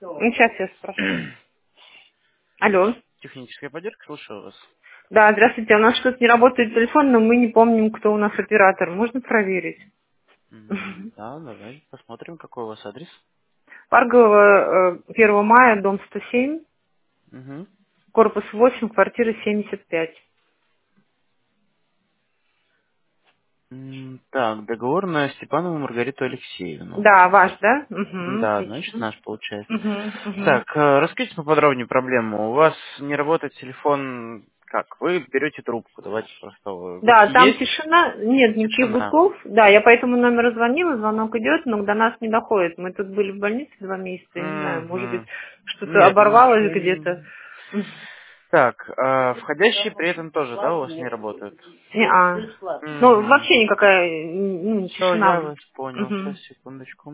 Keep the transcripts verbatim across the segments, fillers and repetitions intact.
Ну, сейчас я спрошу. Алло. Техническая поддержка, слушаю вас. Да, здравствуйте. У нас что-то не работает телефон, но мы не помним, кто у нас оператор. Можно проверить? М, Да, давай посмотрим, какой у вас адрес. Паргова, э, первого мая, дом сто семь, Угу. корпус восемь, квартира семьдесят пять. М, Так, договор на Степанову Маргариту Алексеевну. Да, ваш, да? Угу, Да, значит, отлично. наш получается. Угу, угу. Так, э, расскажите поподробнее проблему. У вас не работает телефон, как? Вы берете трубку, давайте просто. э, Да, Гудки там есть? тишина, нет никаких Тишина. гудков. Да, я по этому номеру звонила, звонок идет, но до нас не доходит. Мы тут были в больнице два месяца, я не знаю, может быть, Угу. что-то Нет, оборвалось ничего где-то. не... Так, а входящие при этом тоже, да, у вас не работают? Не-а. Ну, Угу. вообще никакая, ну, Все, я тишина. вас понял. Сейчас, Мгм. секундочку.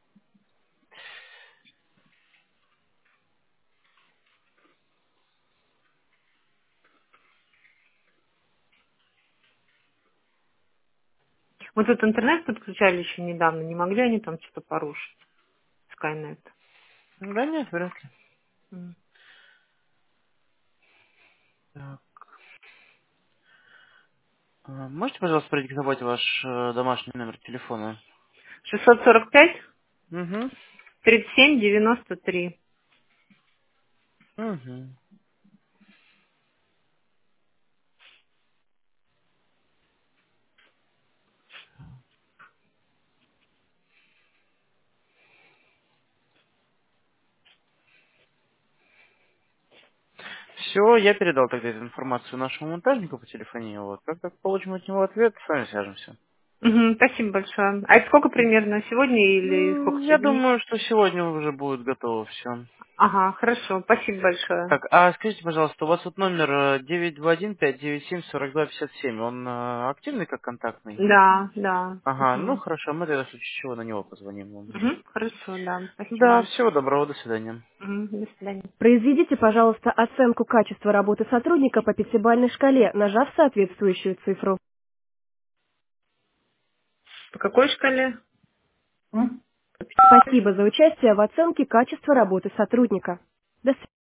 Мы тут интернет подключали еще недавно, не могли они там что-то порушить? Скайнет. Да нет, вряд ли. М. Так. а, Можете, пожалуйста, продиктовать ваш э, домашний номер телефона? шестьсот сорок пять Угу. тридцать семь девяносто три. Угу. Все, я передал тогда эту информацию нашему монтажнику по телефонии. Вот. Как только получим от него ответ, с вами свяжемся. Мгм, спасибо большое. А это сколько примерно? Сегодня или М, сколько-то Я дней? думаю, что сегодня уже будет готово все. Ага, хорошо. Спасибо большое. Так, а скажите, пожалуйста, у вас вот номер э, девять два один пять девять семь сорок два пятьдесят семь, он э, активный как контактный? Да, да. Ага, ну Мгм. хорошо, мы тогда в случае чего на него позвоним вам. Мгм, хорошо, да. Да, Спасибо. всего доброго, до свидания. Мгм, до свидания. Произведите, пожалуйста, оценку качества работы сотрудника по пятибалльной шкале, нажав соответствующую цифру. По какой шкале? М? Спасибо за участие в оценке качества работы сотрудника. До свидания.